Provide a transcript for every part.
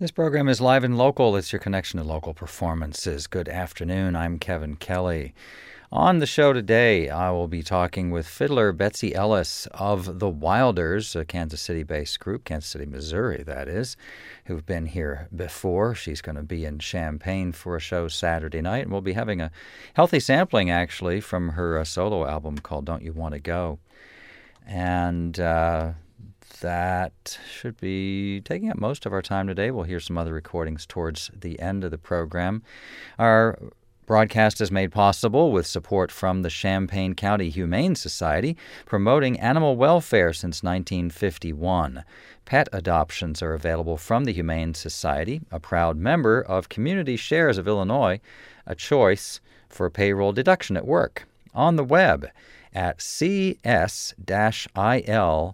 This program is live and local. It's your connection to local performances. Good afternoon. I'm Kevin Kelly. On the show today, I will be talking with fiddler Betsy Ellis of the Wilders, a Kansas City-based group, Kansas City, Missouri, that is, who've been here before. She's going to be in Champaign for a show Saturday night, and we'll be having a healthy sampling, actually, from her solo album called Don't You Want to Go. And that should be taking up most of our time today. We'll hear some other recordings towards the end of the program. Our broadcast is made possible with support from the Champaign County Humane Society, promoting animal welfare since 1951. Pet adoptions are available from the Humane Society, a proud member of Community Shares of Illinois, a choice for payroll deduction at work. On the web at cs-il.org.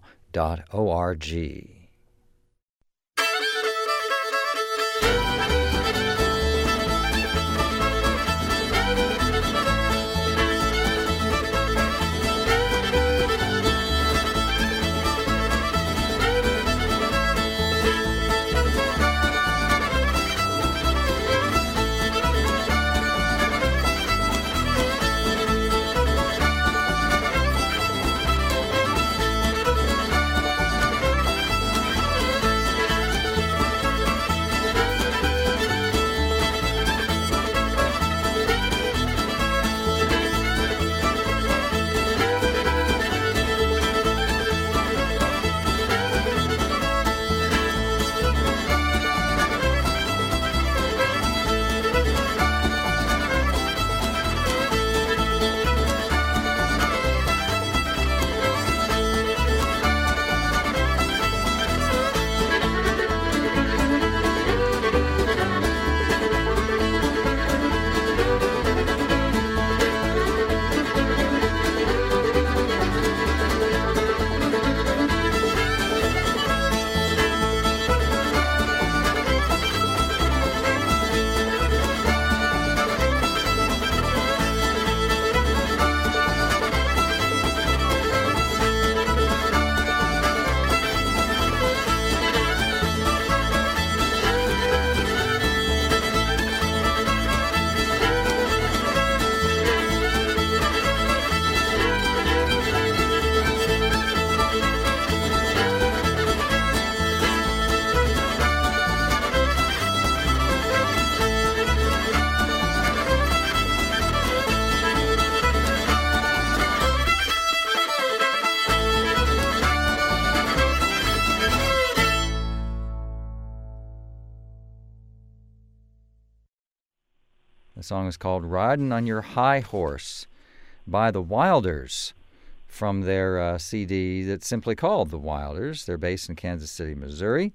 The song is called Riding on Your High Horse by the Wilders from their CD that's simply called The Wilders. They're based in Kansas City, Missouri,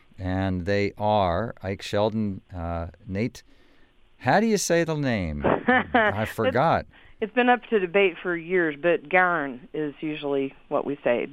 and they are Ike Sheldon, Nate. How do you say the name? I forgot. It's been up to debate for years, but Garn is usually what we say.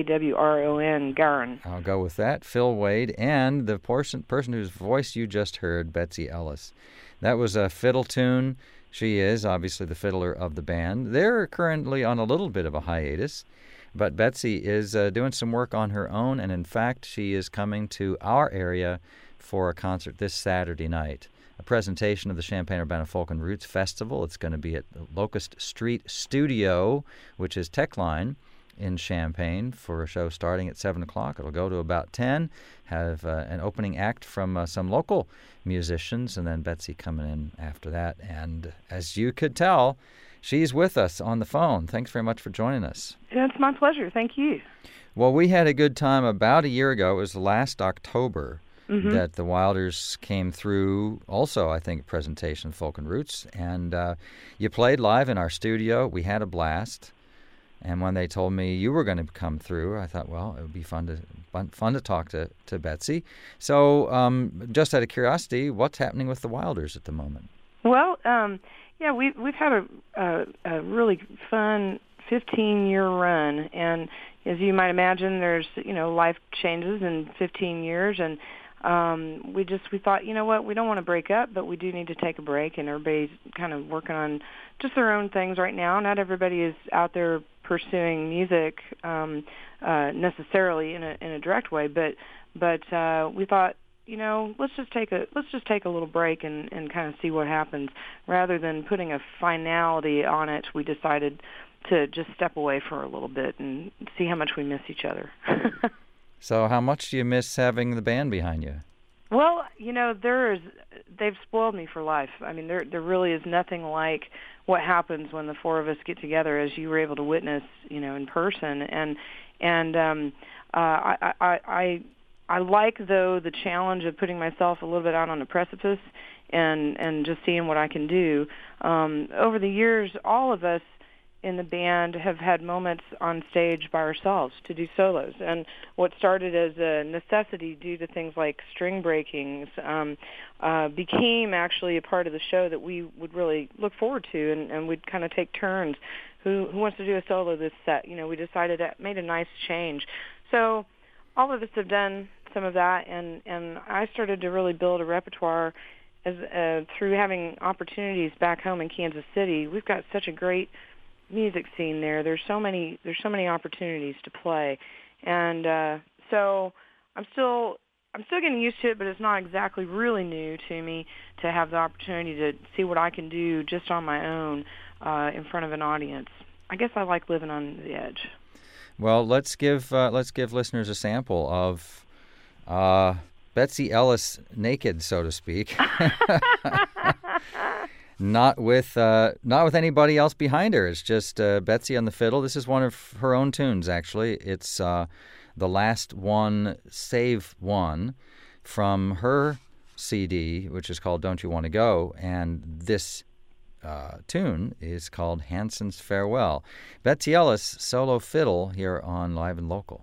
Gawron, Garn. I'll go with that. Phil Wade and the person whose voice you just heard, Betsy Ellis. That was a fiddle tune. She is obviously the fiddler of the band. They're currently on a little bit of a hiatus, but Betsy is doing some work on her own, and in fact, she is coming to our area for a concert this Saturday night, a presentation of the Champaign-Urbana Folk and Roots Festival. It's going to be at the Locust Street Studio, which is Techline in Champaign, for a show starting at 7 o'clock. It'll go to about 10, have an opening act from some local musicians, and then Betsy coming in after that. And as you could tell, she's with us on the phone. Thanks very much for joining us. It's my pleasure. Thank you. Well, we had a good time about a year ago. It was last October that the Wilders came through, also, I think, a presentation of Folk and Roots. And you played live in our studio. We had a blast. And when they told me you were going to come through, I thought, well, it would be fun to talk to Betsy. So just out of curiosity, what's happening with the Wilders at the moment? Well, yeah, we've had a really fun 15-year run. And as you might imagine, there's, life changes in 15 years. And we thought, you know what, we don't want to break up, but we do need to take a break. And everybody's kind of working on just their own things right now. Not everybody is out there pursuing music necessarily in a direct way, but we thought, let's just take a little break and kind of see what happens. Rather than putting a finality on it, we decided to just step away for a little bit and see how much we miss each other. So how much do you miss having the band behind you? Well, they've spoiled me for life. I mean, there really is nothing like what happens when the four of us get together, as you were able to witness, in person. I like, though, the challenge of putting myself a little bit out on a precipice and just seeing what I can do. Over the years, all of us in the band have had moments on stage by ourselves to do solos. And what started as a necessity due to things like string breakings became actually a part of the show that we would really look forward to, and we'd kind of take turns. Who wants to do a solo this set? We decided that made a nice change. So all of us have done some of that, and I started to really build a repertoire through having opportunities back home in Kansas City. We've got such a great music scene there. There's so many opportunities to play, and so I'm still getting used to it, but it's not exactly really new to me to have the opportunity to see what I can do just on my own in front of an audience. I guess I like living on the edge. Well, let's give listeners a sample of Betsy Ellis naked, so to speak. Not with anybody else behind her. It's just Betsy on the fiddle. This is one of her own tunes, actually. It's the last one, Save One, from her CD, which is called Don't You Want to Go, and this tune is called Hanson's Farewell. Betsy Ellis, solo fiddle, here on Live and Local.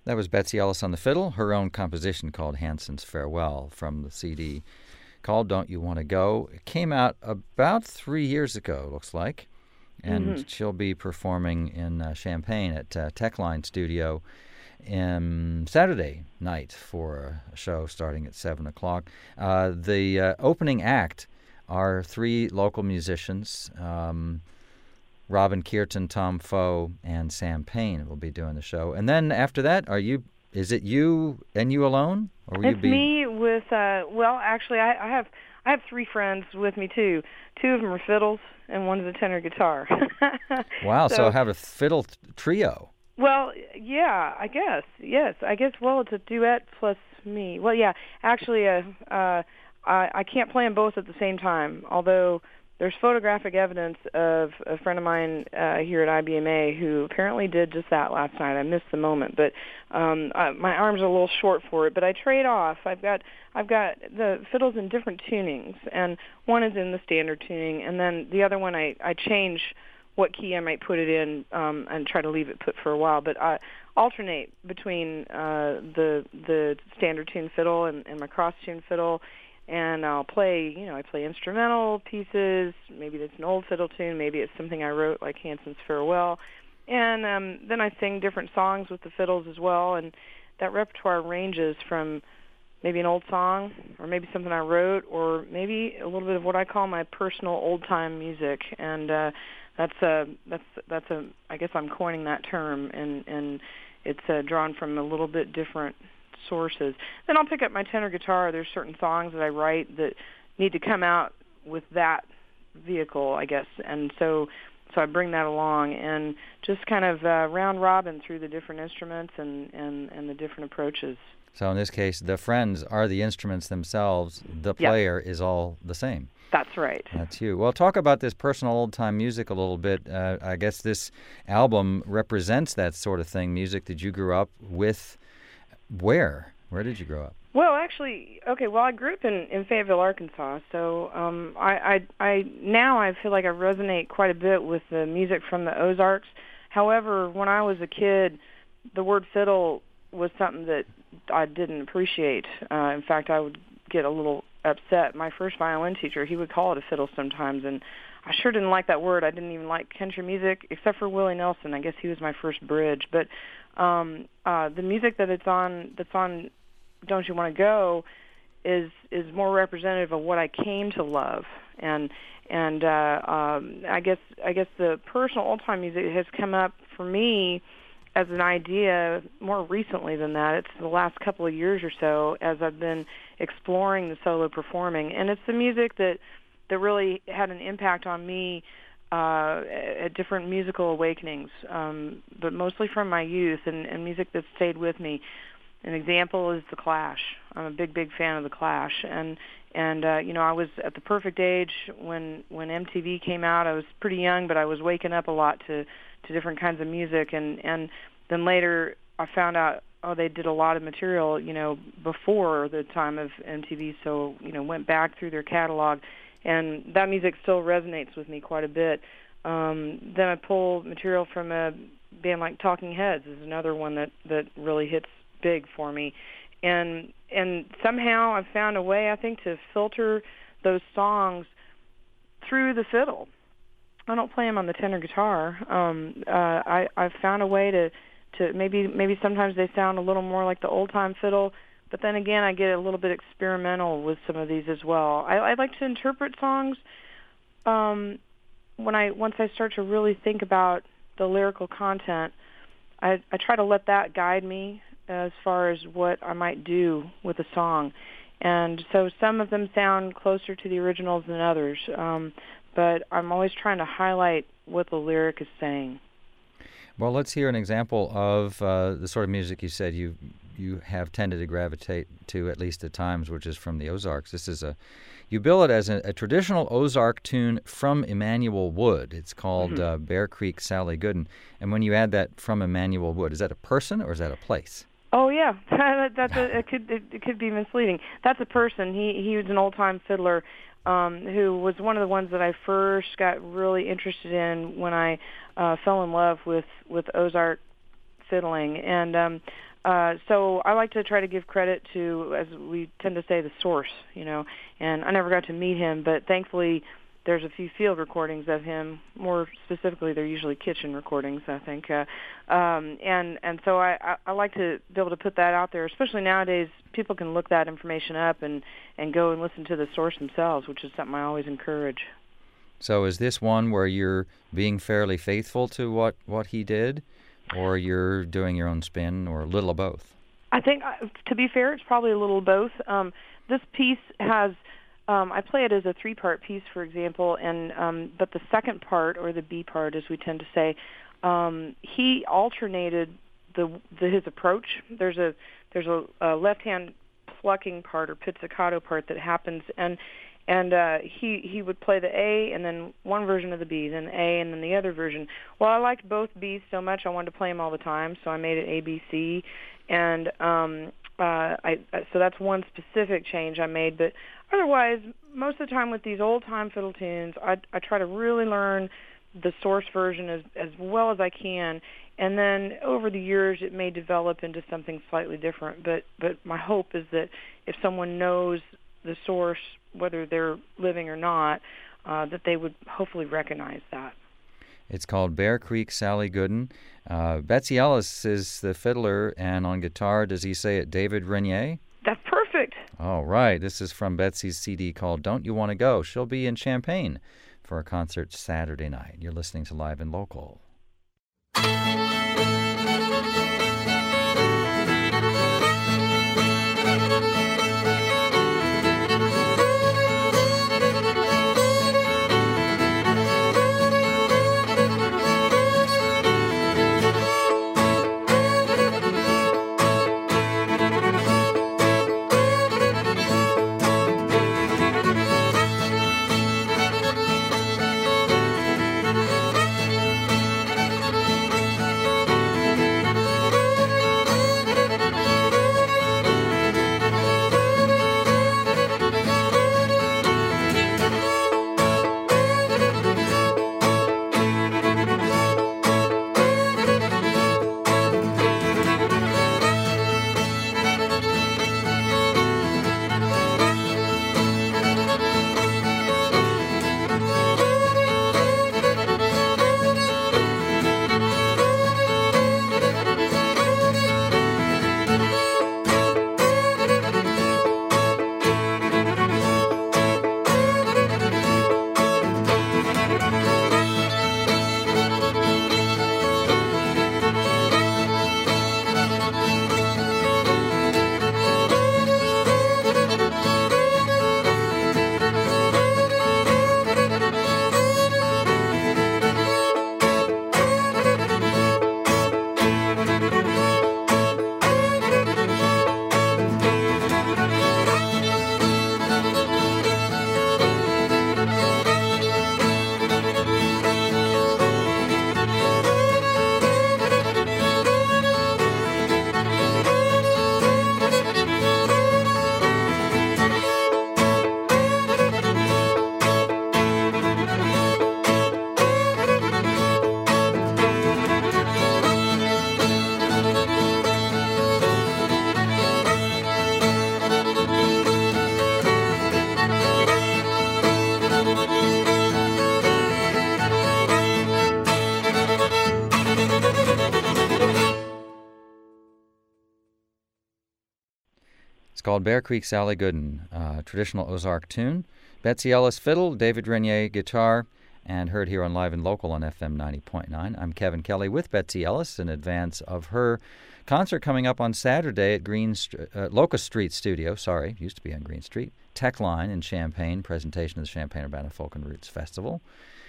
That was Betsy Ellis on the fiddle, her own composition called Hanson's Farewell from the CD called Don't You Want to Go. It came out about 3 years ago, looks like, and she'll be performing in Champaign at Techline Studio Saturday night for a show starting at 7 o'clock. The opening act are 3 local musicians, Robin Kearton, Tom Foe, and Sam Payne will be doing the show. And then after that, is it you and you alone? Or will it's me with, actually, I have 3 friends with me, too. 2 of them are fiddles, and one's a tenor guitar. Wow, so I have a fiddle trio. Well, yeah, I guess. Yes, I guess, it's a duet plus me. Well, yeah, actually, I can't play them both at the same time, although there's photographic evidence of a friend of mine here at IBMA who apparently did just that last night. I missed the moment, but my arms are a little short for it. But I trade off. I've got the fiddles in different tunings, and one is in the standard tuning, and then the other one I change what key I might put it in and try to leave it put for a while. But I alternate between the standard tune fiddle and my cross tune fiddle. And I'll play, I play instrumental pieces. Maybe it's an old fiddle tune. Maybe it's something I wrote, like Hanson's Farewell. And then I sing different songs with the fiddles as well. And that repertoire ranges from maybe an old song, or maybe something I wrote, or maybe a little bit of what I call my personal old-time music. And that's I guess I'm coining that term, and it's drawn from a little bit different sources. Then I'll pick up my tenor guitar. There's certain songs that I write that need to come out with that vehicle, I guess, and so I bring that along and just kind of round robin through the different instruments and the different approaches. So in this case, the friends are the instruments themselves. The player is all the same. That's right. That's you. Well, talk about this personal old-time music a little bit. I guess this album represents that sort of thing, music that you grew up with. Where did you grow up? Well, actually, I grew up in Fayetteville, Arkansas. So I now feel like I resonate quite a bit with the music from the Ozarks. However, when I was a kid, the word fiddle was something that I didn't appreciate. In fact, I would get a little upset. My first violin teacher, he would call it a fiddle sometimes, and I sure didn't like that word. I didn't even like country music, except for Willie Nelson. I guess he was my first bridge. But the music that's on Don't You Want to Go is more representative of what I came to love, and I guess the personal old time music has come up for me as an idea more recently than that. It's the last couple of years or so as I've been exploring the solo performing, and it's the music that really had an impact on me at different musical awakenings, but mostly from my youth and music that stayed with me. An example is The Clash. I'm a big fan of The Clash, and I was at the perfect age when MTV came out. I was pretty young, but I was waking up a lot to different kinds of music, and then later I found out they did a lot of material before the time of MTV, so went back through their catalog. And that music still resonates with me quite a bit. Then I pull material from a band like Talking Heads is another one that really hits big for me. And somehow I've found a way, I think, to filter those songs through the fiddle. I don't play them on the tenor guitar. I've found a way to maybe sometimes they sound a little more like the old-time fiddle, but then again, I get a little bit experimental with some of these as well. I like to interpret songs once I start to really think about the lyrical content. I try to let that guide me as far as what I might do with a song. And so some of them sound closer to the originals than others, but I'm always trying to highlight what the lyric is saying. Well, let's hear an example of the sort of music you said you have tended to gravitate to, at least at times, which is from the Ozarks. This is you bill it as a traditional Ozark tune from Emmanuel Wood. It's called Bear Creek Sally Gooden. And when you add that from Emmanuel Wood, is that a person or is that a place? Oh yeah, it could be misleading. That's a person. He was an old time fiddler who was one of the ones that I first got really interested in when I fell in love with Ozark fiddling. And So I like to try to give credit to, as we tend to say, the source, and I never got to meet him, but thankfully there's a few field recordings of him. More specifically, they're usually kitchen recordings, I think. And so I like to be able to put that out there, especially nowadays. People can look that information up and go and listen to the source themselves, which is something I always encourage. So is this one where you're being fairly faithful to what he did, or you're doing your own spin, or a little of both? I think, to be fair, it's probably a little of both. This piece has... I play it as a 3-part piece, for example, and but the second part, or the B part, as we tend to say, he alternated his approach. There's a left-hand plucking part or pizzicato part that happens, and he would play the A and then one version of the B, then A and then the other version. Well, I liked both Bs so much I wanted to play them all the time, so I made it ABC, and so that's one specific change I made, but otherwise, most of the time with these old-time fiddle tunes, I try to really learn the source version as well as I can, and then over the years it may develop into something slightly different, but my hope is that if someone knows the source, whether they're living or not, that they would hopefully recognize that. It's called Bear Creek Sally Gooden. Betsy Ellis is the fiddler, and on guitar, does he say it David Renier? That's perfect. All right. This is from Betsy's CD called Don't You Want to Go? She'll be in Champaign for a concert Saturday night. You're listening to Live and Local. It's called Bear Creek Sally Gooden, traditional Ozark tune. Betsy Ellis fiddle, David Renier guitar, and heard here on Live and Local on FM 90.9. I'm Kevin Kelly with Betsy Ellis in advance of her concert coming up on Saturday at Locust Street Studio. Used to be on Green Street. Tech Line in Champaign, presentation of the Champaign-Urbana Folk and Roots Festival.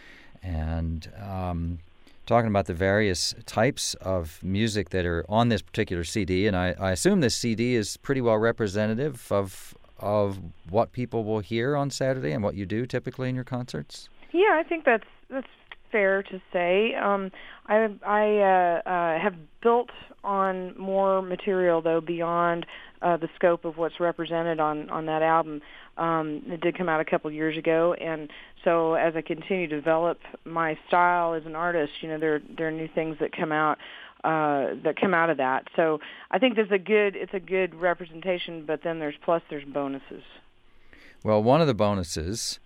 And talking about the various types of music that are on this particular CD, and I assume this CD is pretty well representative of what people will hear on Saturday and what you do typically in your concerts. Yeah, I think that's fair to say. I have built on more material though beyond the scope of what's represented on that album. It did come out a couple years ago, and so as I continue to develop my style as an artist, there are new things that come out of that. So I think it's a good representation, but then there's bonuses. Well, one of the bonuses,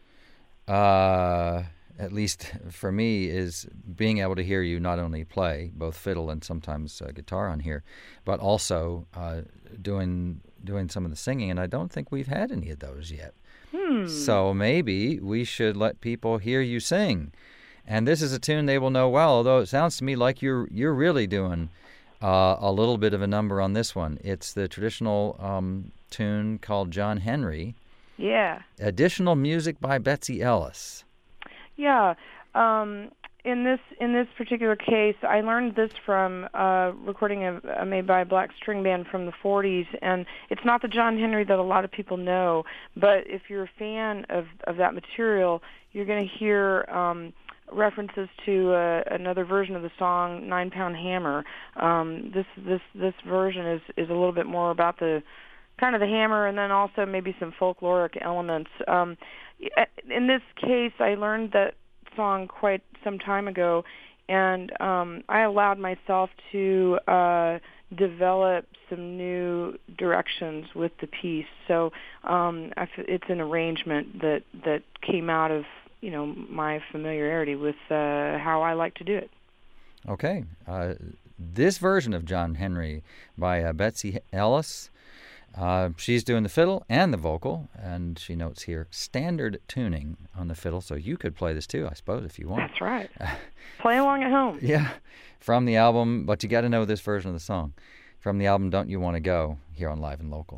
at least for me, is being able to hear you not only play both fiddle and sometimes guitar on here, but also doing some of the singing, and I don't think we've had any of those yet. So maybe we should let people hear you sing. And this is a tune they will know well, although it sounds to me like you're really doing a little bit of a number on this one. It's the traditional tune called John Henry. Yeah. Additional music by Betsy Ellis. Yeah. In this particular case, I learned this from recording made by a black string band from the 40s, and it's not the John Henry that a lot of people know, but if you're a fan of that material, you're going to hear references to another version of the song, 9 Pound Hammer. This version is a little bit more about the kind of the hammer, and then also maybe some folkloric elements. In this case, I learned that song quite some time ago, and I allowed myself to develop some new directions with the piece. So it's an arrangement that came out of my familiarity with how I like to do it. Okay. This version of John Henry by Betsy Ellis, she's doing the fiddle and the vocal, and she notes here standard tuning on the fiddle, so you could play this too, I suppose, if you want. That's right. Play along at home. Yeah. From the album, but you got to know this version of the song. From the album Don't You Want to Go, here on Live and Local.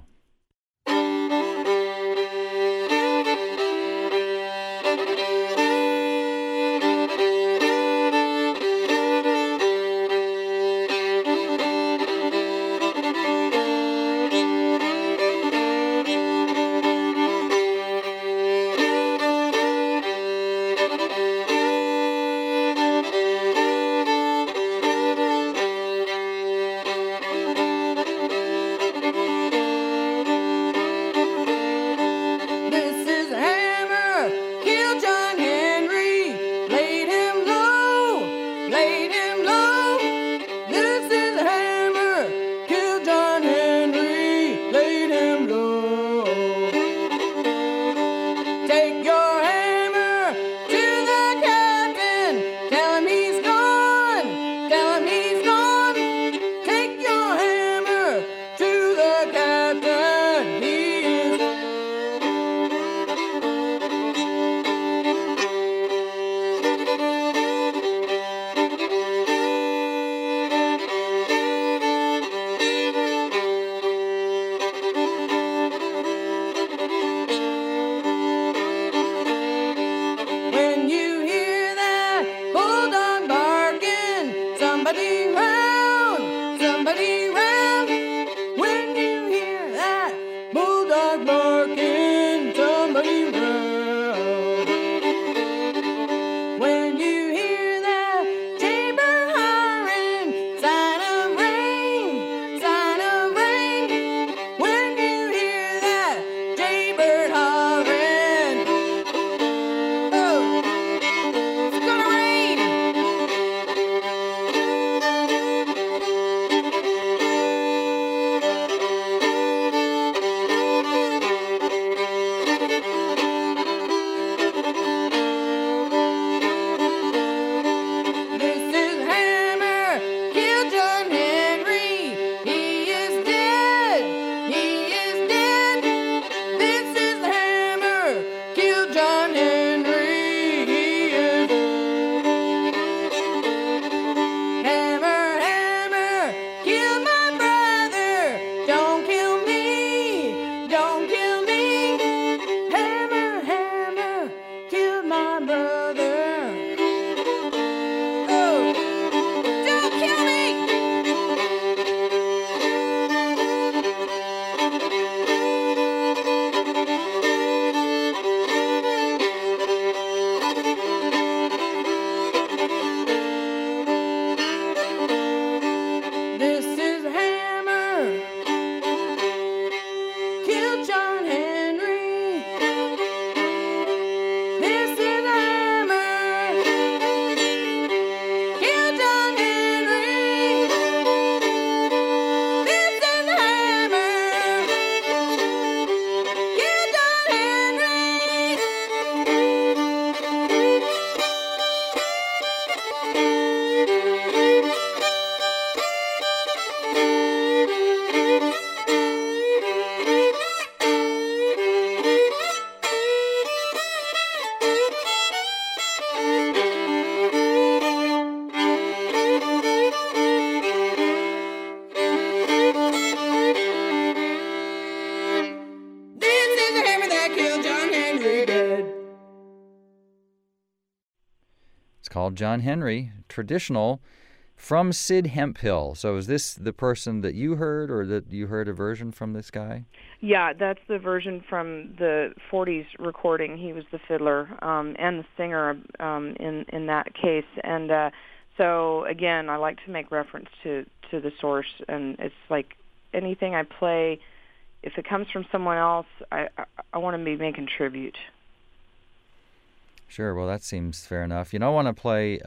called John Henry, traditional, from Sid Hemphill. So is this the person that you heard, or that you heard a version from this guy? Yeah, that's the version from the 40s recording. He was the fiddler and the singer in that case. And so, again, I like to make reference to the source. And it's like anything I play, if it comes from someone else, I want to be making tribute. Sure, well, that seems fair enough. You know, I want to play...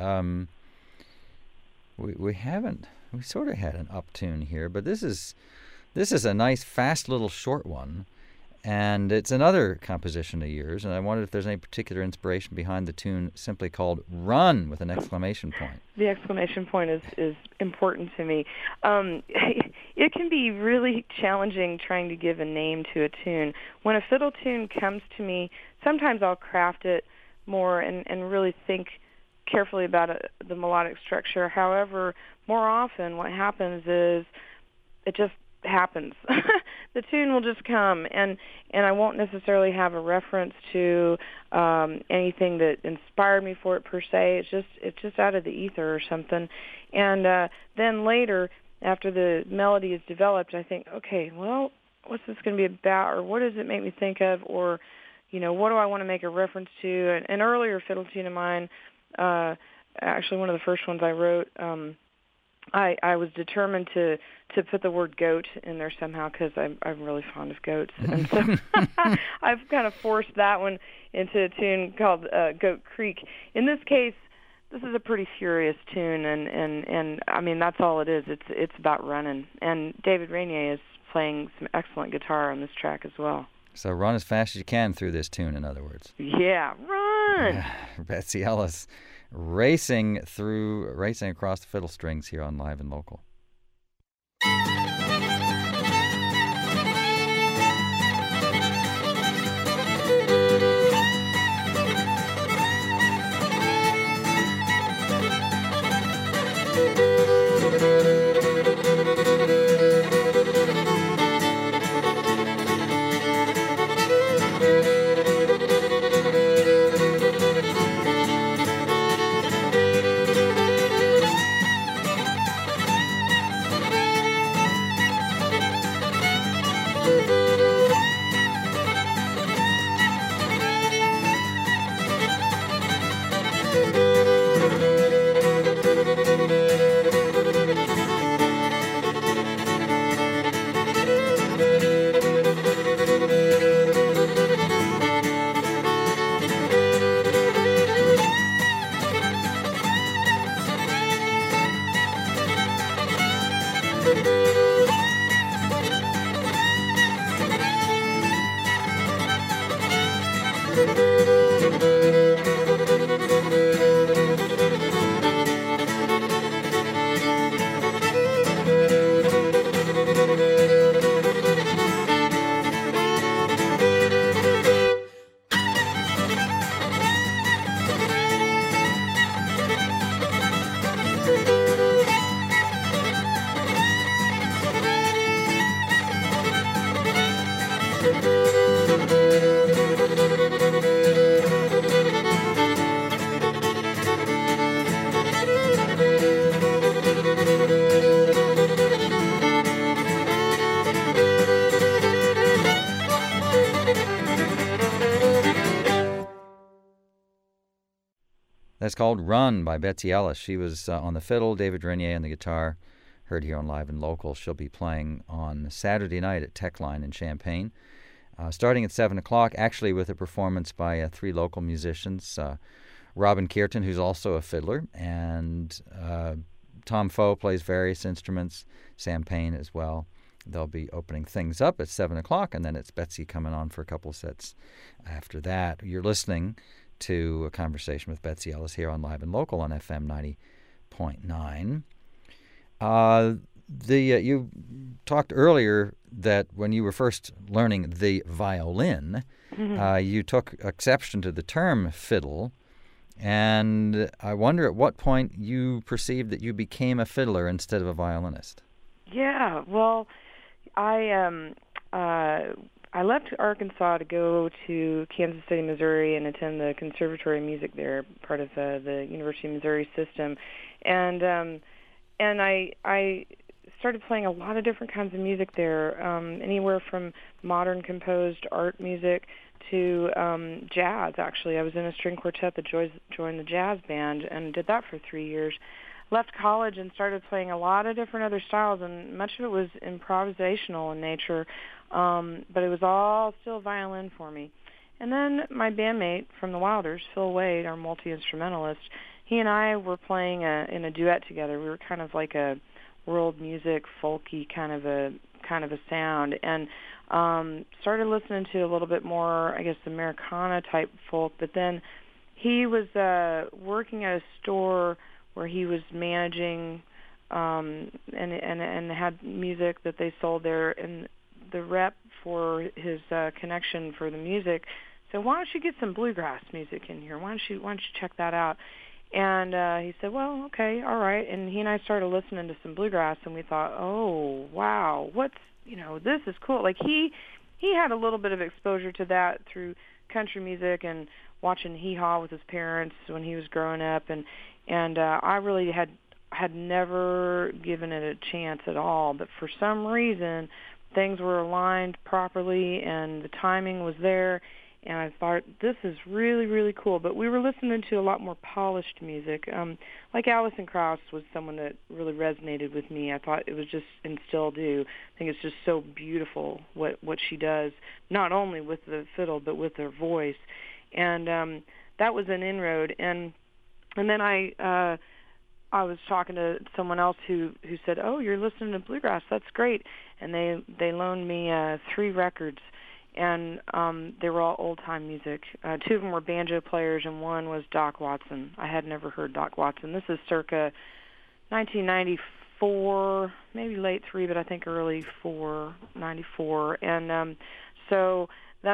We sort of had an up tune here, but this is a nice, fast little short one, and it's another composition of yours, and I wondered if there's any particular inspiration behind the tune simply called Run with an exclamation point. The exclamation point is important to me. It can be really challenging trying to give a name to a tune. When a fiddle tune comes to me, sometimes I'll craft it more and really think carefully about the melodic structure. However, more often what happens is it just happens. The tune will just come, and I won't necessarily have a reference to anything that inspired me for it per se. It's just out of the ether or something. And then later, after the melody is developed, I think, okay, well, what's this going to be about, or what does it make me think of, or what do I want to make a reference to? An earlier fiddle tune of mine, actually one of the first ones I wrote, I was determined to put the word goat in there somehow because I'm really fond of goats. And so I've kind of forced that one into a tune called Goat Creek. In this case, this is a pretty furious tune, and I mean, that's all it is. It's about running. And David Rainier is playing some excellent guitar on this track as well. So run as fast as you can through this tune, in other words. Yeah, run! Betsy Ellis racing across the fiddle strings here on Live and Local. That's called Run by Betsy Ellis. She was on the fiddle, David Rainier on the guitar, heard here on Live and Local. She'll be playing on Saturday night at Techline in Champaign, starting at 7 o'clock, actually with a performance by 3 local musicians, Robin Kearton, who's also a fiddler, and Tom Foe plays various instruments, Sam Payne as well. They'll be opening things up at 7 o'clock, and then it's Betsy coming on for a couple of sets after that. You're listening to a conversation with Betsy Ellis here on Live and Local on FM 90.9. You talked earlier that when you were first learning the violin, you took exception to the term fiddle, and I wonder at what point you perceived that you became a fiddler instead of a violinist. Yeah, well, I I left Arkansas to go to Kansas City, Missouri, and attend the Conservatory of Music there, part of the University of Missouri system, and I started playing a lot of different kinds of music there, anywhere from modern composed art music to jazz. Actually, I was in a string quartet that joined the jazz band and did that for 3 years. Left college and started playing a lot of different other styles, and much of it was improvisational in nature, but it was all still violin for me. And then my bandmate from the Wilders, Phil Wade, our multi-instrumentalist, he and I were playing in a duet together. We were kind of like a world music, folky kind of a sound, and started listening to a little bit more, I guess, Americana type folk. But then he was working at a store where he was managing and had music that they sold there, and the rep for his connection for the music said, "Why don't you get some bluegrass music in here? Why don't you check that out?" And he said, "Well, okay, all right." And he and I started listening to some bluegrass, and we thought, "Oh, wow, this is cool." Like he had a little bit of exposure to that through country music and watching Hee Haw with his parents when he was growing up, and I really had never given it a chance at all. But for some reason, things were aligned properly, and the timing was there. And I thought, this is really, really cool. But we were listening to a lot more polished music. Like Alison Krauss was someone that really resonated with me. I thought it was just, and still do, I think it's just so beautiful what she does, not only with the fiddle, but with her voice. And that was an inroad. And then I was talking to someone else who said, "Oh, you're listening to bluegrass. That's great." And they loaned me 3 records. And they were all old-time music. 2 of them were banjo players, and one was Doc Watson. I had never heard Doc Watson. This is circa 1994, maybe late 3, but I think early 4, 94. And so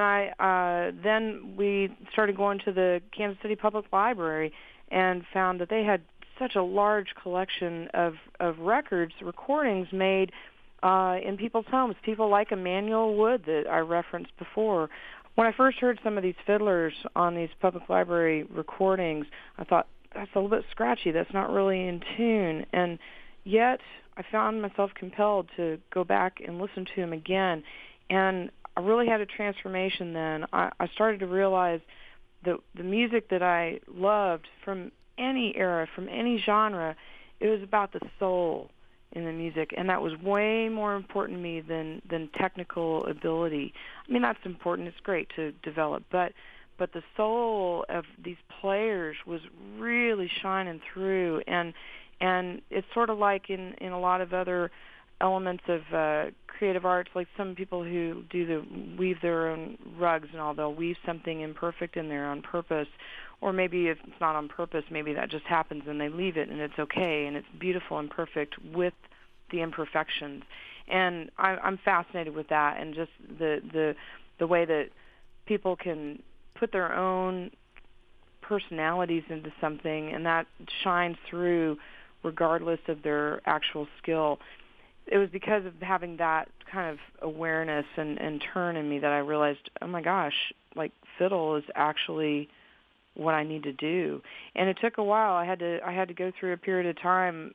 then we started going to the Kansas City Public Library and found that they had such a large collection of recordings made in people's homes, people like Emmanuel Wood that I referenced before. When I first heard some of these fiddlers on these public library recordings, I thought, that's a little bit scratchy, that's not really in tune. And yet I found myself compelled to go back and listen to them again. And I really had a transformation then. I started to realize that the music that I loved from any era, from any genre, it was about the soul in the music, and that was way more important to me than technical ability. I mean, that's important, it's great to develop, but the soul of these players was really shining through, and it's sort of like in a lot of other elements of creative arts, like some people who weave their own rugs and all, they'll weave something imperfect in there on purpose, or maybe if it's not on purpose, maybe that just happens and they leave it and it's okay and it's beautiful and perfect with the imperfections. And I'm fascinated with that, and just the way that people can put their own personalities into something, and that shines through regardless of their actual skill. It was because of having that kind of awareness and turn in me that I realized, oh my gosh, like fiddle is actually what I need to do. And it took a while. I had to go through a period of time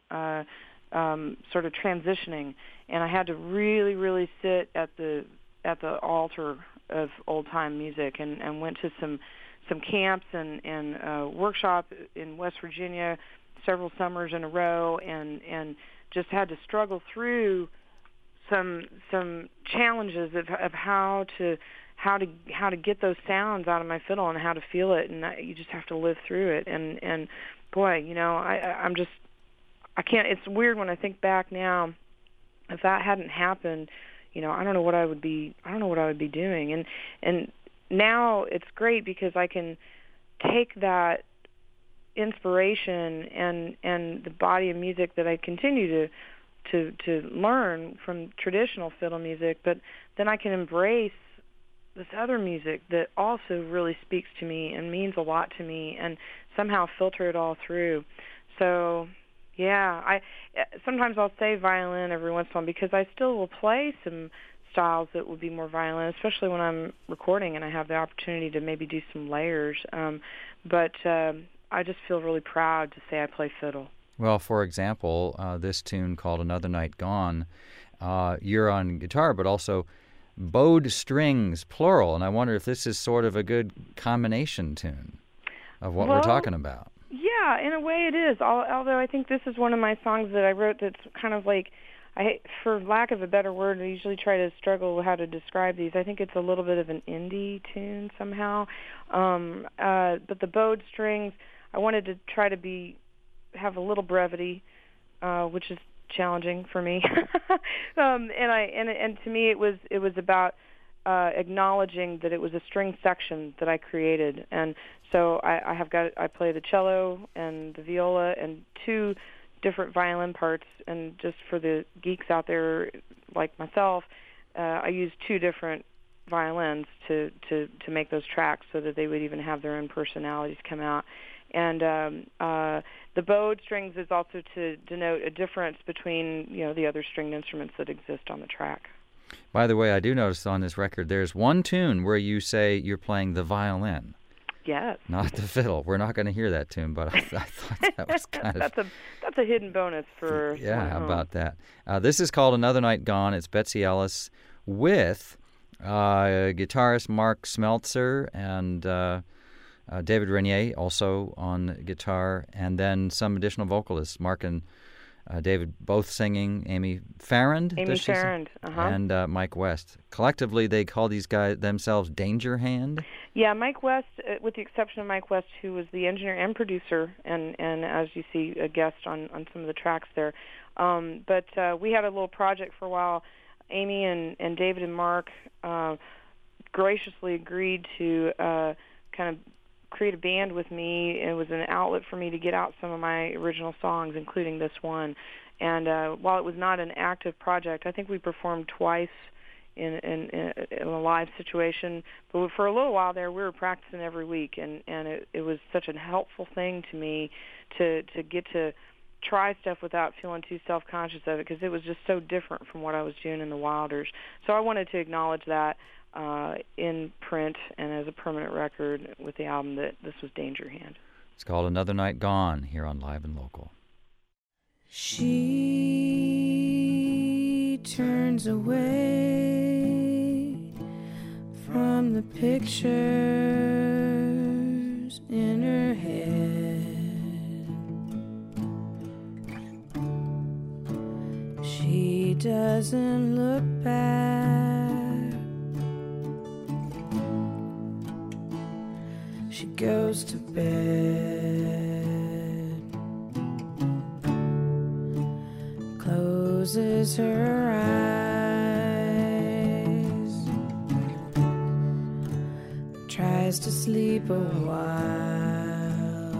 sort of transitioning, and I had to really, really sit at the altar of old time music, and went to some camps and workshop in West Virginia several summers in a row, and just had to struggle through some challenges of how to get those sounds out of my fiddle and how to feel it, and you just have to live through it. And boy, I can't. It's weird when I think back now. If that hadn't happened, I don't know what I would be doing. And now it's great because I can take that inspiration and the body of music that I continue to learn from traditional fiddle music, but then I can embrace this other music that also really speaks to me and means a lot to me, and somehow filter it all through. So yeah, sometimes I'll say violin every once in a while because I still will play some styles that would be more violin, especially when I'm recording and I have the opportunity to maybe do some layers. But I just feel really proud to say I play fiddle. Well, for example, this tune called Another Night Gone, you're on guitar, but also bowed strings, plural, and I wonder if this is sort of a good combination tune of what we're talking about. Yeah, in a way it is, although I think this is one of my songs that I wrote that's kind of like, for lack of a better word, I usually try to struggle with how to describe these. I think it's a little bit of an indie tune somehow. But the bowed strings, I wanted to try to have a little brevity, which is challenging for me. And to me it was about acknowledging that it was a string section that I created. And so I play the cello and the viola and two different violin parts, and just for the geeks out there like myself, I used two different violins to make those tracks so that they would even have their own personalities come out. And the bowed strings is also to denote a difference between the other stringed instruments that exist on the track. By the way, I do notice on this record there's one tune where you say you're playing the violin. Yes. Not the fiddle. We're not going to hear that tune, but I thought that was kind of... That's a hidden bonus for... Yeah, how about that? This is called Another Night Gone. It's Betsy Ellis with guitarist Mark Smeltzer and David Renier also on guitar, and then some additional vocalists, Mark and David both singing, Amy Farrand, and Mike West. Collectively, they call these guys themselves Danger Hand. Yeah, Mike West, with the exception of Mike West, who was the engineer and producer, and as you see, a guest on some of the tracks there. But we had a little project for a while. Amy and David and Mark graciously agreed to kind of create a band with me. It was an outlet for me to get out some of my original songs, including this one. And while it was not an active project, I think we performed twice in a live situation. But for a little while there, we were practicing every week, and it was such a helpful thing to me to get to try stuff without feeling too self-conscious of it, because it was just so different from what I was doing in the Wilders. So I wanted to acknowledge that in print and as a permanent record with the album that this was Danger Hand. It's called Another Night Gone here on Live and Local. She turns away from the pictures in her head. She doesn't look back. She goes to bed, closes her eyes, tries to sleep a while.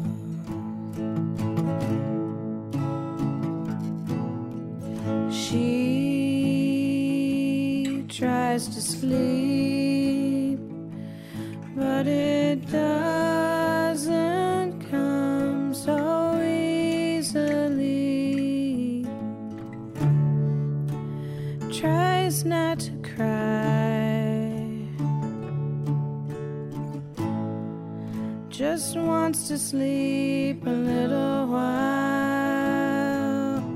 She tries to sleep, but it doesn't come so easily. Tries not to cry, just wants to sleep a little while,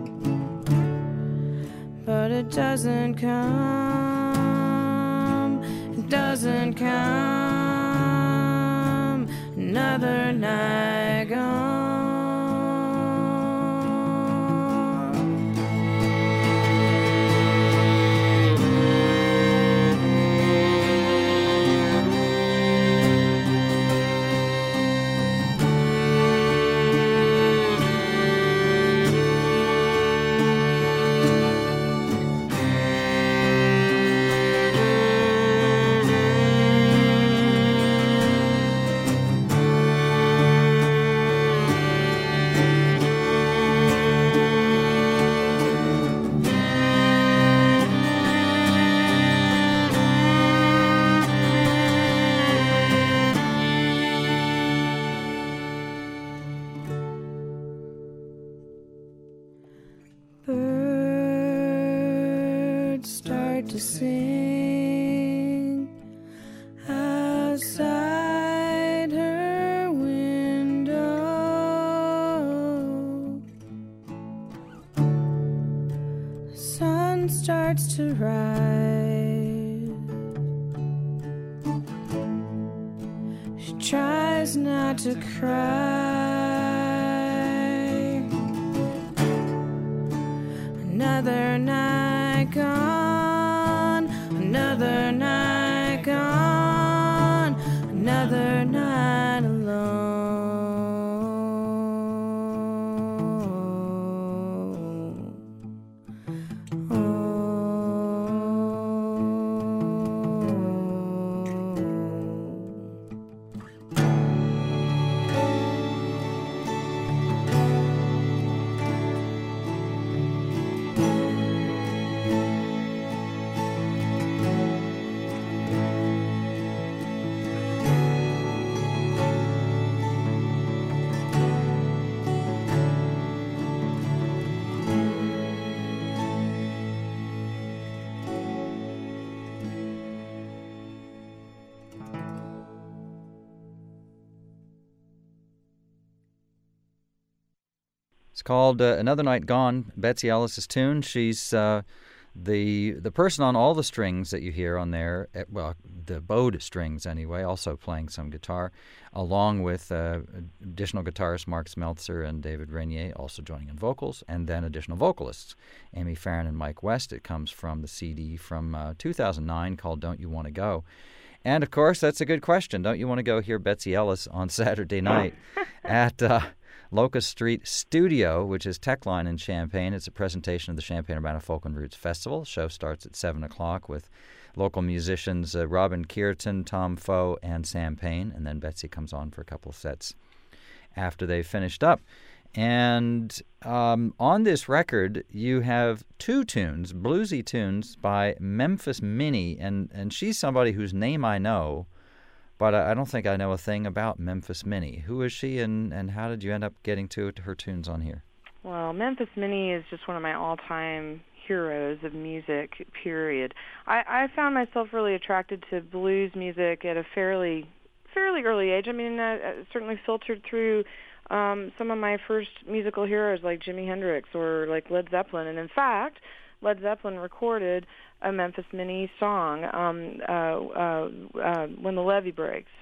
but it doesn't come, it doesn't come. Another night gone. Birds start to sing outside her window. The sun starts to rise. She tries not to cry. Another night gone, another night gone, another night alone. Oh. It's called Another Night Gone, Betsy Ellis's tune. She's the person on all the strings that you hear on there, well, the bowed strings anyway, also playing some guitar, along with additional guitarists Mark Smeltzer and David Renier also joining in vocals, and then additional vocalists, Amy Farron and Mike West. It comes from the CD from 2009 called Don't You Want to Go? And, of course, that's a good question. Don't you want to go hear Betsy Ellis on Saturday night at Locust Street Studio, which is Techline in Champaign. It's a presentation of the Champaign-Urbana Folk and Roots Festival. The show starts at 7 o'clock with local musicians Robin Kearton, Tom Foe, and Sam Payne. And then Betsy comes on for a couple of sets after they've finished up. And on this record, you have two tunes, bluesy tunes, by Memphis Minnie. And she's somebody whose name I know, but I don't think I know a thing about Memphis Minnie. Who is she, and how did you end up getting to her tunes on here? Well, Memphis Minnie is just one of my all-time heroes of music, period. I found myself really attracted to blues music at a fairly early age. I mean, certainly filtered through some of my first musical heroes like Jimi Hendrix or like Led Zeppelin. And in fact, Led Zeppelin recorded a Memphis Minnie song, When the Levee Breaks.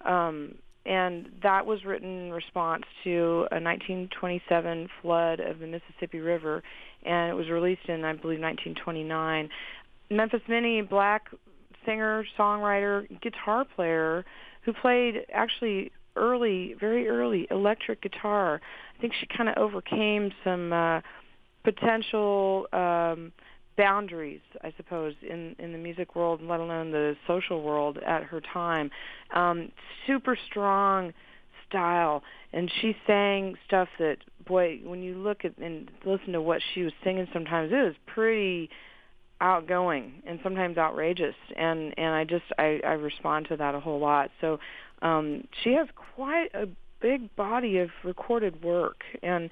And that was written in response to a 1927 flood of the Mississippi River, and it was released in, I believe, 1929. Memphis Minnie, black singer, songwriter, guitar player, who played actually very early electric guitar. I think she kind of overcame some potential boundaries, I suppose, in the music world, let alone the social world at her time. Super strong style, and she sang stuff that, boy, when you look at and listen to what she was singing sometimes, it was pretty outgoing and sometimes outrageous, and I respond to that a whole lot. So she has quite a big body of recorded work, and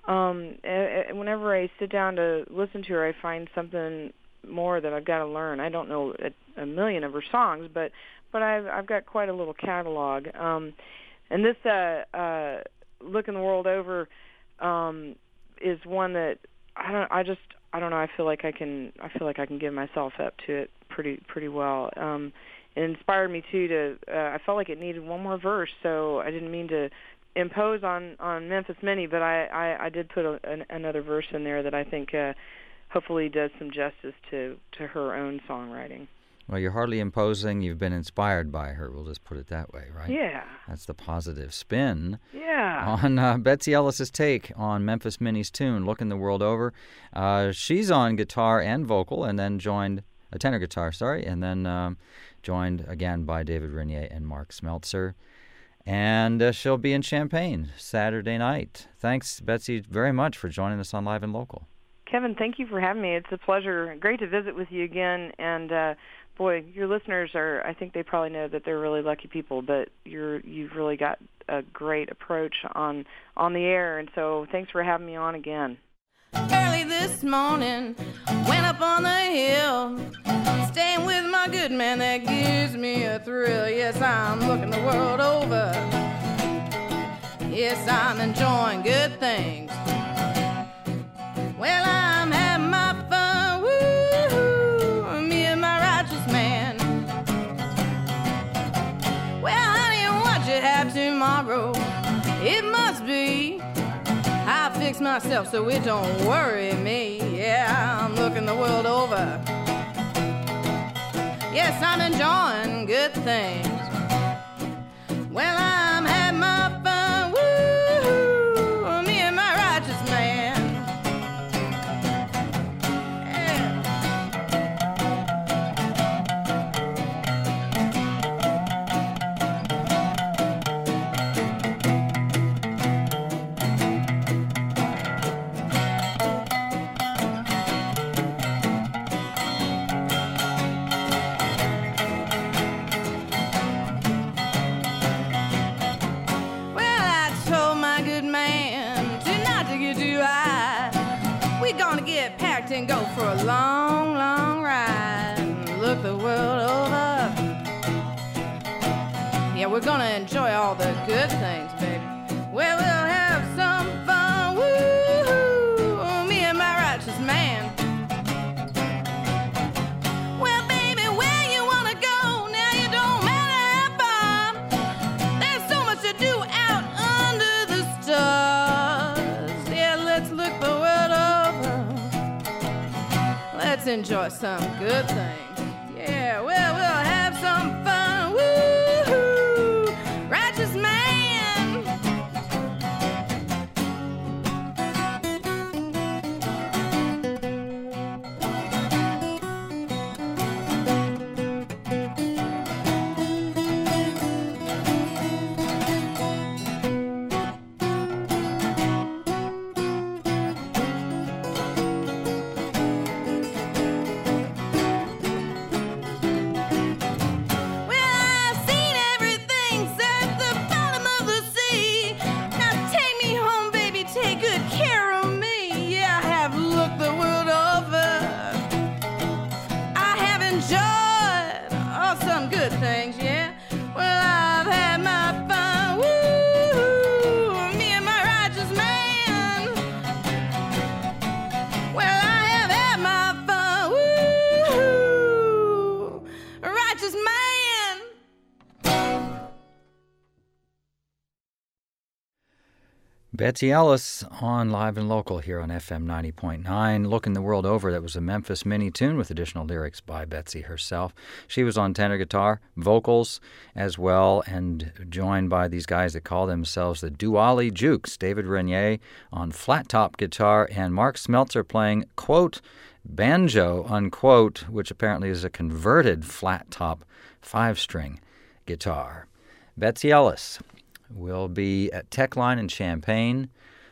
whenever I sit down to listen to her, I find something more that I've got to learn. I don't know a million of her songs, but I've got quite a little catalog. And this Looking the World Over is one that I don't know. I feel like I can give myself up to it pretty well. It inspired me too to. I felt like it needed one more verse, so I didn't mean to impose on Memphis Minnie, but I did put another verse in there that I think hopefully does some justice to her own songwriting. Well, you're hardly imposing. You've been inspired by her. We'll just put it that way, right? Yeah. That's the positive spin. Yeah. On Betsy Ellis's take on Memphis Minnie's tune, Looking the World Over. She's on guitar and vocal, and then joined, tenor guitar, and then joined again by David Renier and Mark Smeltzer. And she'll be in Champaign Saturday night. Thanks, Betsy, very much for joining us on Live and Local. Kevin, thank you for having me. It's a pleasure. Great to visit with you again. And boy, your listeners I think they probably know that they're really lucky people, but you've really got a great approach on the air. And so thanks for having me on again. Early this morning, went up on the hill, Staying with my good man, that gives me a thrill. Yes, I'm looking the world over. Yes, I'm enjoying good things. Well, I'm having my fun, woo, me and my righteous man. Well, honey, what you have tomorrow? It must be. I fix myself so it don't worry me. Yeah, I'm looking the world over. Yes, I'm enjoying good things. Well, I'm having my fun, woo, me and my righteous man. And go for a long, long ride and look the world over. Yeah, we're gonna enjoy all the good things, baby. Well, we'll have some fun, woo, me and my righteous man. Well, baby, where you wanna go? Now it don't matter how far. There's so much to do out under the stars. Yeah, let's look the world over. Let's enjoy some good things. Yeah, well, we'll have some fun. Woo-hoo, righteous man. Betsy Ellis on Live and Local here on FM 90.9. Looking the World Over, that was a Memphis mini tune with additional lyrics by Betsy herself. She was on tenor guitar, vocals as well, and joined by these guys that call themselves the Duali Jukes. David Renier on flat top guitar and Mark Smeltzer playing, quote, banjo, unquote, which apparently is a converted flat top 5-string guitar. Betsy Ellis will be at Techline in Champaign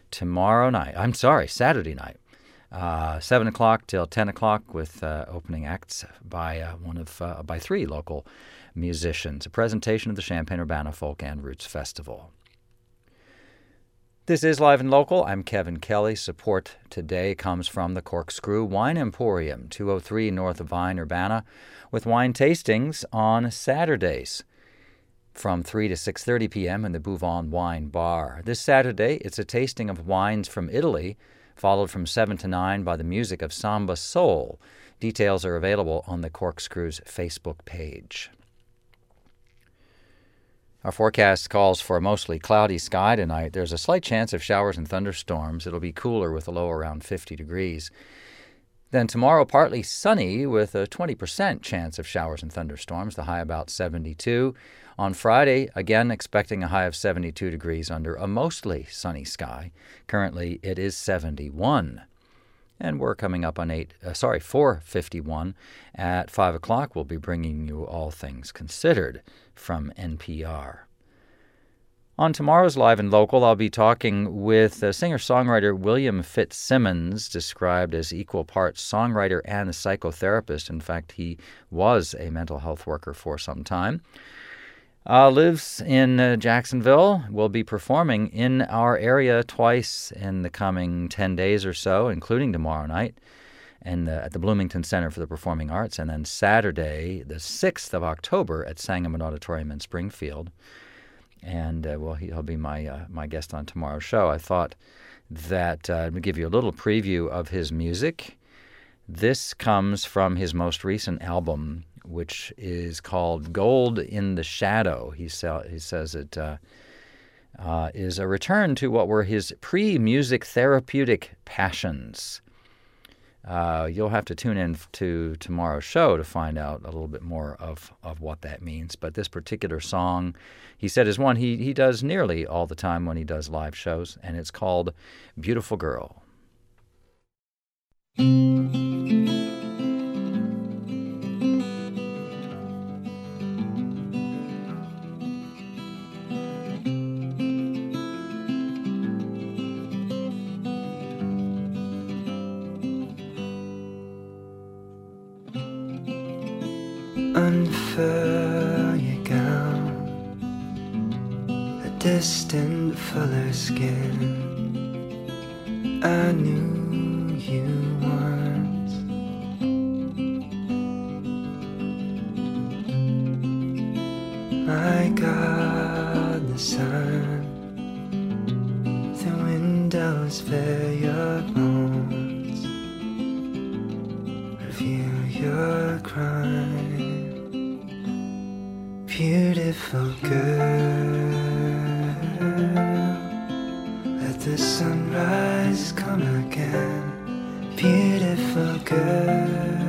Saturday night, 7 o'clock till 10 o'clock with opening acts by by 3 local musicians. A presentation of the Champaign-Urbana Folk and Roots Festival. This is Live and Local. I'm Kevin Kelly. Support today comes from the Corkscrew Wine Emporium, 203 north of Vine, Urbana, with wine tastings on Saturdays from 3 to 6:30 p.m. in the Bouvon Wine Bar. This Saturday, it's a tasting of wines from Italy, followed from 7 to 9 by the music of Samba Soul. Details are available on the Corkscrew's Facebook page. Our forecast calls for a mostly cloudy sky tonight. There's a slight chance of showers and thunderstorms. It'll be cooler with a low around 50 degrees. Then tomorrow, partly sunny with a 20% chance of showers and thunderstorms, the high about 72. On Friday, again expecting a high of 72 degrees under a mostly sunny sky. Currently, it is 71. And we're coming up on 4:51. At 5 o'clock, we'll be bringing you All Things Considered from NPR. On tomorrow's Live and Local, I'll be talking with singer-songwriter William Fitzsimmons, described as equal parts songwriter and psychotherapist. In fact, he was a mental health worker for some time. Lives in Jacksonville, will be performing in our area twice in the coming 10 days or so, including tomorrow night, and at the Bloomington Center for the Performing Arts, and then Saturday, the 6th of October, at Sangamon Auditorium in Springfield. And, he'll be my guest on tomorrow's show. I thought that I'd give you a little preview of his music. This comes from his most recent album, which is called Gold in the Shadow. He says it is a return to what were his pre-music therapeutic passions. You'll have to tune in to tomorrow's show to find out a little bit more of what that means. But this particular song, he said, is one he does nearly all the time when he does live shows, and it's called Beautiful Girl. Unfurl your gown, a distant fuller skin. I knew you once. My God, the sun, the windows bear your bones, reveal your crime. Beautiful girl, let the sunrise come again. Beautiful girl,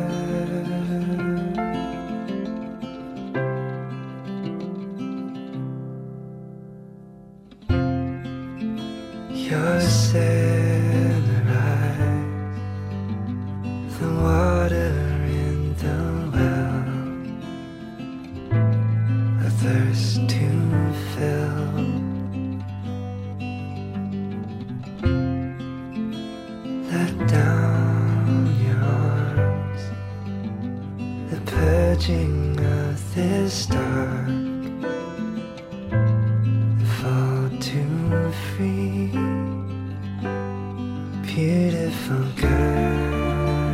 your sailor eyes, the water in the well, thirst to fill. Let down your arms, the purging of this dark, the fall to free. Beautiful girl,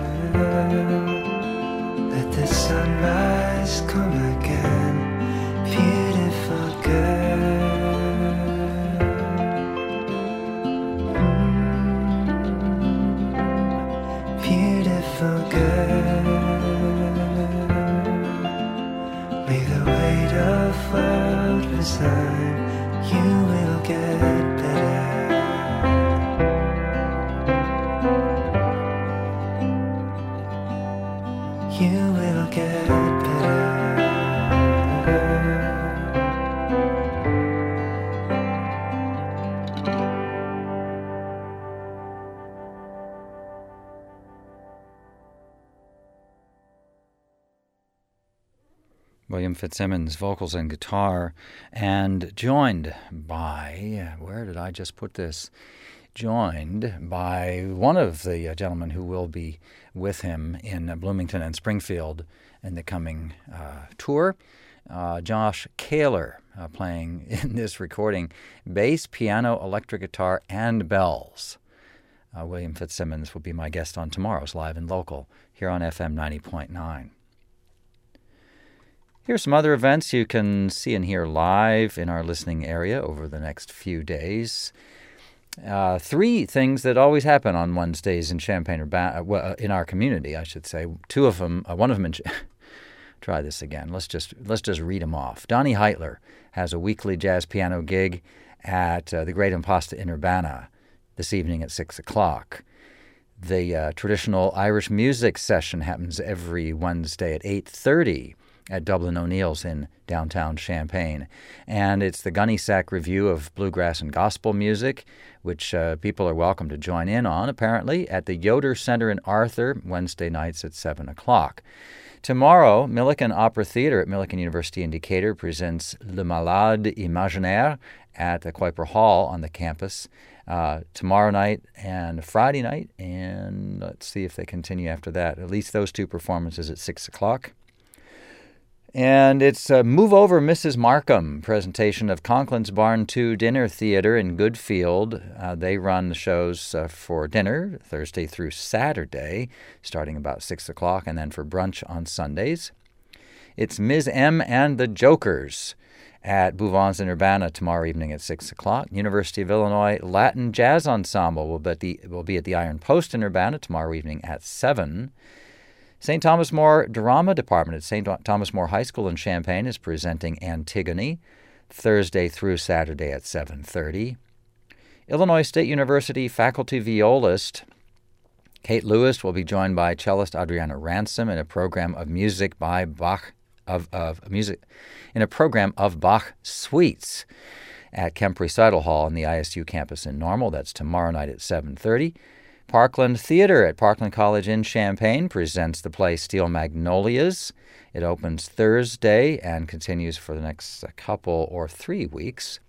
let the sunrise come again. Beautiful girl, beautiful girl. May the weight of world resign, you will get better. You will get better. William Fitzsimmons, vocals and guitar, and joined by, where did I just put this? Joined by one of the gentlemen who will be with him in Bloomington and Springfield in the coming tour, Josh Kaler, playing in this recording bass, piano, electric guitar, and bells. William Fitzsimmons will be my guest on tomorrow's Live and Local here on FM 90.9. Here's some other events you can see and hear live in our listening area over the next few days. 3 things that always happen on Wednesdays in Champaign-Urbana, in our community, I should say. 2 of them, one of them in... Try this again. Let's just read them off. Donnie Heitler has a weekly jazz piano gig at the Great Impasta in Urbana this evening at 6 o'clock. The traditional Irish music session happens every Wednesday at 8:30 at Dublin O'Neill's in downtown Champaign. And it's the Gunny Sack Review of Bluegrass and Gospel Music, which people are welcome to join in on, apparently, at the Yoder Center in Arthur, Wednesday nights at 7 o'clock. Tomorrow, Millikan Opera Theater at Millikan University in Decatur presents Le Malade Imaginaire at the Kuiper Hall on the campus tomorrow night and Friday night, and let's see if they continue after that. At least those 2 performances at 6 o'clock. And it's Move Over, Mrs. Markham, presentation of Conklin's Barn 2 Dinner Theater in Goodfield. They run the shows for dinner Thursday through Saturday, starting about 6 o'clock, and then for brunch on Sundays. It's Ms. M and the Jokers at Bouvons in Urbana tomorrow evening at 6 o'clock. University of Illinois Latin Jazz Ensemble will be at the Iron Post in Urbana tomorrow evening at 7. St. Thomas More Drama Department at St. Thomas More High School in Champaign is presenting Antigone Thursday through Saturday at 7:30. Illinois State University faculty violist Kate Lewis will be joined by cellist Adriana Ransom in a program of music by Bach in a program of Bach suites at Kemp Recital Hall on the ISU campus in Normal. That's tomorrow night at 7:30. Parkland Theater at Parkland College in Champaign presents the play Steel Magnolias. It opens Thursday and continues for the next couple or 3 weeks.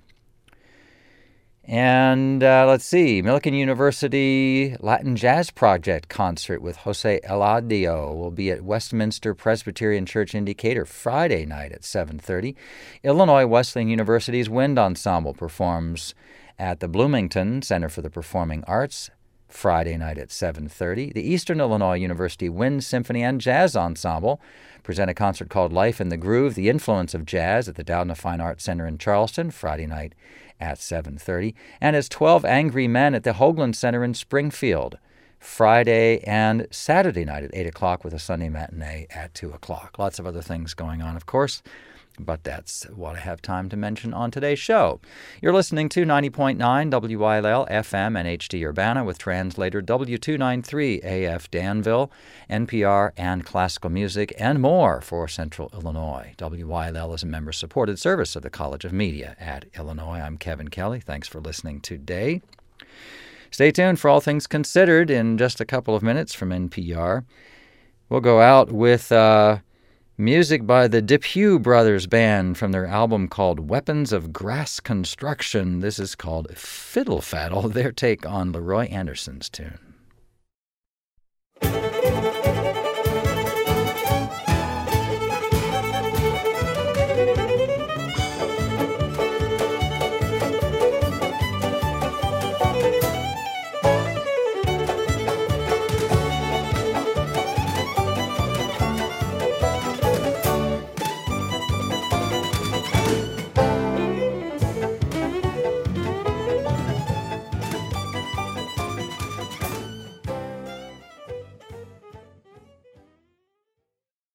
And let's see, Millikan University Latin Jazz Project concert with Jose Eladio will be at Westminster Presbyterian Church in Decatur Friday night at 7:30. Illinois Wesleyan University's Wind Ensemble performs at the Bloomington Center for the Performing Arts Friday night at 7:30. The Eastern Illinois University Wind Symphony and Jazz Ensemble present a concert called Life in the Groove, The Influence of Jazz at the Doudna Fine Arts Center in Charleston, Friday night at 7:30. And it's 12 Angry Men at the Hoagland Center in Springfield, Friday and Saturday night at 8 o'clock with a Sunday matinee at 2 o'clock. Lots of other things going on, of course, but that's what I have time to mention on today's show. You're listening to 90.9 WYLL FM and HD Urbana with translator W293 AF Danville, NPR, and classical music and more for Central Illinois. WYLL is a member-supported service of the College of Media at Illinois. I'm Kevin Kelly. Thanks for listening today. Stay tuned for All Things Considered in just a couple of minutes from NPR. We'll go out with music by the Depew Brothers Band from their album called Weapons of Grass Construction. This is called Fiddle Faddle, their take on Leroy Anderson's tune.